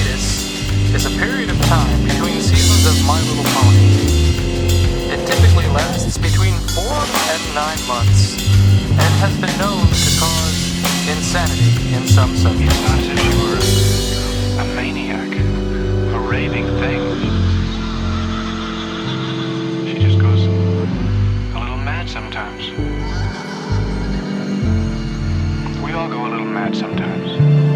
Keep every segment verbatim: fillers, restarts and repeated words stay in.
hiatus is a period of time between seasons of My Little Pony. It typically lasts between four and nine months, and has been known to cause insanity in some subjects. It's not as if you were a maniac, a raving thing. She just goes a little mad sometimes. We all go a little mad sometimes.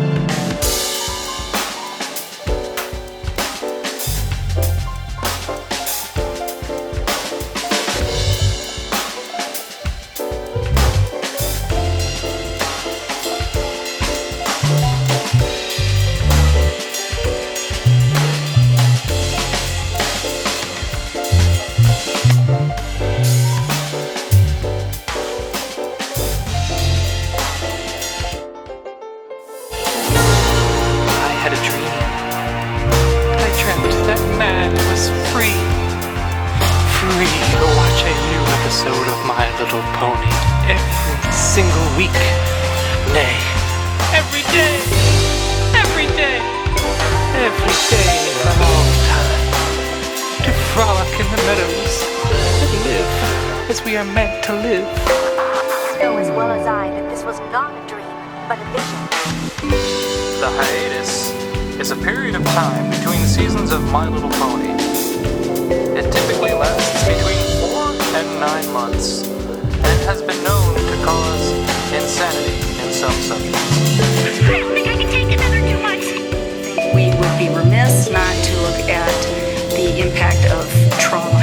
Episode of My Little Pony every single week. Nay, every day, every day, every day for all time. To frolic in the meadows and live as we are meant to live. Know as well as I that this was not a dream, but a vision. The hiatus is a period of time between seasons of My Little Pony. It typically lasts between and nine months, and it has been known to cause insanity in some subjects. I don't think I can take another two months. We would be remiss not to look at the impact of trauma.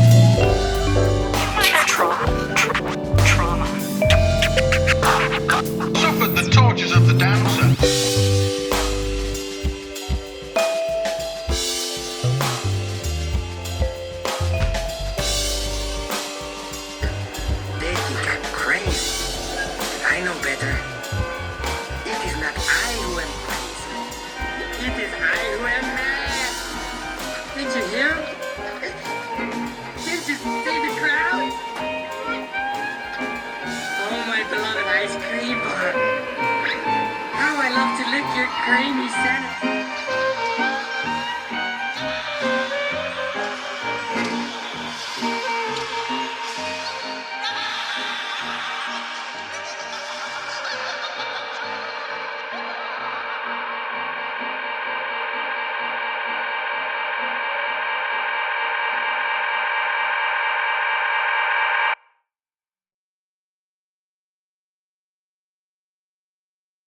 Trauma. Trauma. Suffered the tortures of the dancer. I know better. It is not I who am crazy. It is I who am mad. Did you hear? Did you see the crowd? Oh, my beloved ice cream bar. How I love to lick your creamy center.